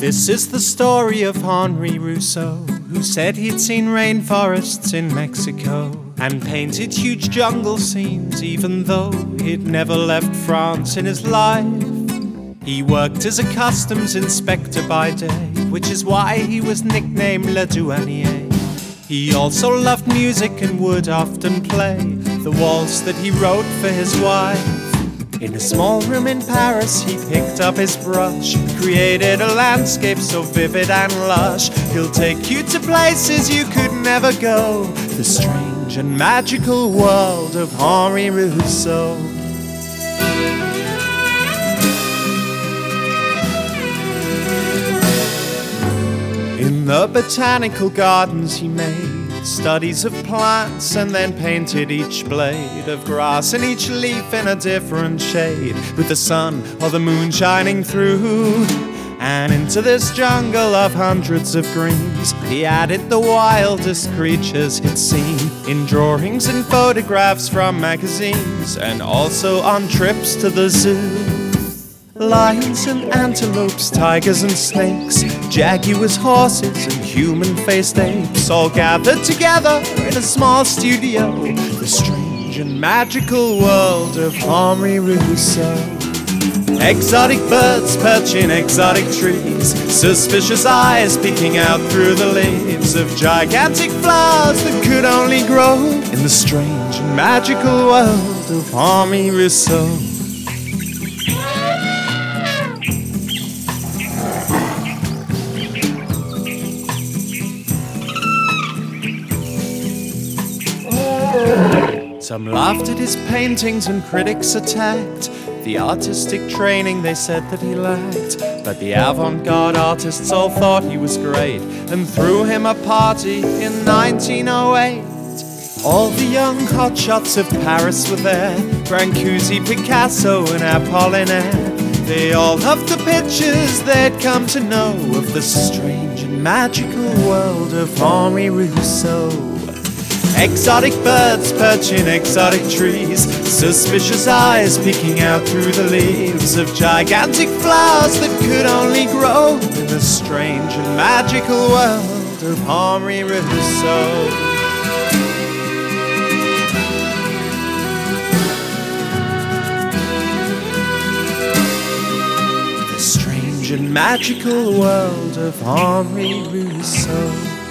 This is the story of Henri Rousseau, who said he'd seen rainforests in Mexico and painted huge jungle scenes, even though he'd never left France in his life. He worked as a customs inspector by day, which is why he was nicknamed Le Douanier. He also loved music and would often play the waltz that he wrote for his wife. In a small room in Paris, he picked up his brush, created a landscape so vivid and lush. He'll take you to places you could never go, the strange and magical world of Henri Rousseau. In the botanical gardens he made studies of plants and then painted each blade of grass and each leaf in a different shade, with the sun or the moon shining through. And into this jungle of hundreds of greens he added the wildest creatures he'd seen, in drawings and photographs from magazines, and also on trips to the zoo. Lions and antelopes, tigers and snakes, jaguars, horses and human-faced apes, all gathered together in a small studio, the strange and magical world of Henri Rousseau. Exotic birds perch in exotic trees, suspicious eyes peeking out through the leaves of gigantic flowers that could only grow in the strange and magical world of Henri Rousseau. Some laughed at his paintings and critics attacked the artistic training they said that he lacked. But the avant-garde artists all thought he was great and threw him a party in 1908. All the young hotshots of Paris were there, Brancusi, Picasso and Apollinaire. They all loved the pictures they'd come to know of the strange and magical world of Henri Rousseau. Exotic birds perch in exotic trees, suspicious eyes peeking out through the leaves of gigantic flowers that could only grow in the strange and magical world of Henri Rousseau. The strange and magical world of Henri Rousseau.